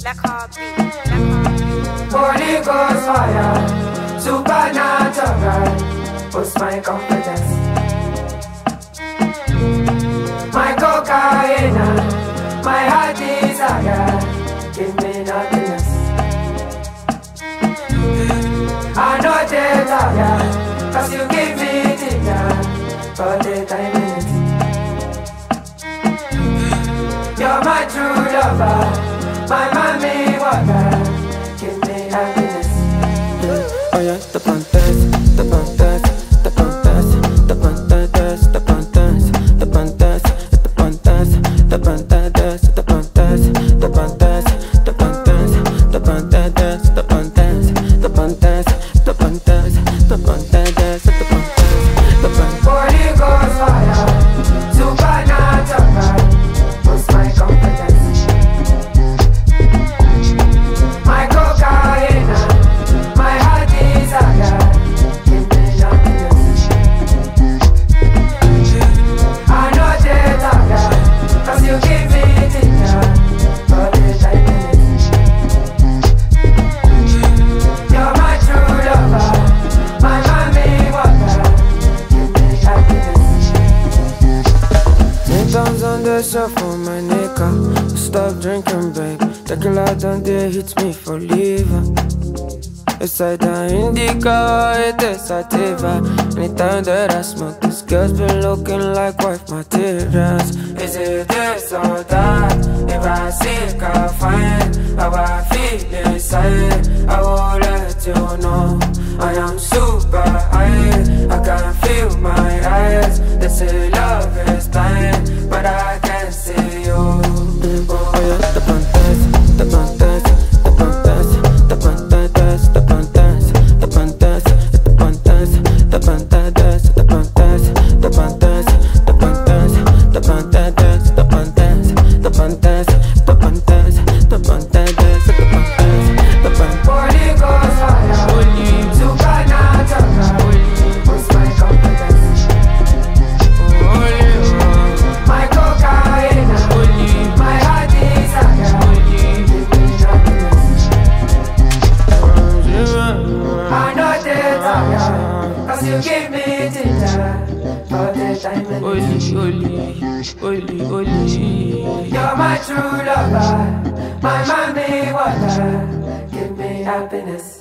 Holy Ghost fire, supernatural, boost my confidence. My cocaine, my heart desire, give me happiness. I know they're tired, cause you give me dinner for the time minutes. You're my true lover, my mommy water, give me happiness. Oh yeah, the pantas, the pantas, the pantas, the pantas, the pantas, the pantas, the pantas, the pantas, the pantas, the pantas, the pantas, the pantas, the pantas, the pantas, the pantas, the pantas, the pantas. Holy Ghost fire, supernatural, boost my confidence. My cocaine, my heart desire, give me happiness. I know they're tired, cause you give me dinner for the time minutes. You're my true lover, my mommy water, give me happiness. 10 pounds on the shelf for my nigga. Stop drinking, babe. Tequila done there hits me for liver. It's either indica or it is sativa. Anytime that I smoke, this girl's been looking like wife materials. Is it this or that? If I seek, I find how I feel inside. I will let you know I am super high. I can feel my eyes. They say love is blind, but I can't see you. Oh yeah, the pantas, the pantas, the pantas, the pantas, the pantas, the pantas, the pantas, the pantas, the pantas, the pantas, the pantas, the pantas, the pantas, the pantas, the pantas, the pantas, the pantas. Holy Ghost fire, supernatural, boost my confidence. My cocaine, my heart desire, give me happiness. I know they're tired, cause you give me dinner for the time minutes. You're my true lover, my mommy water, give me happiness.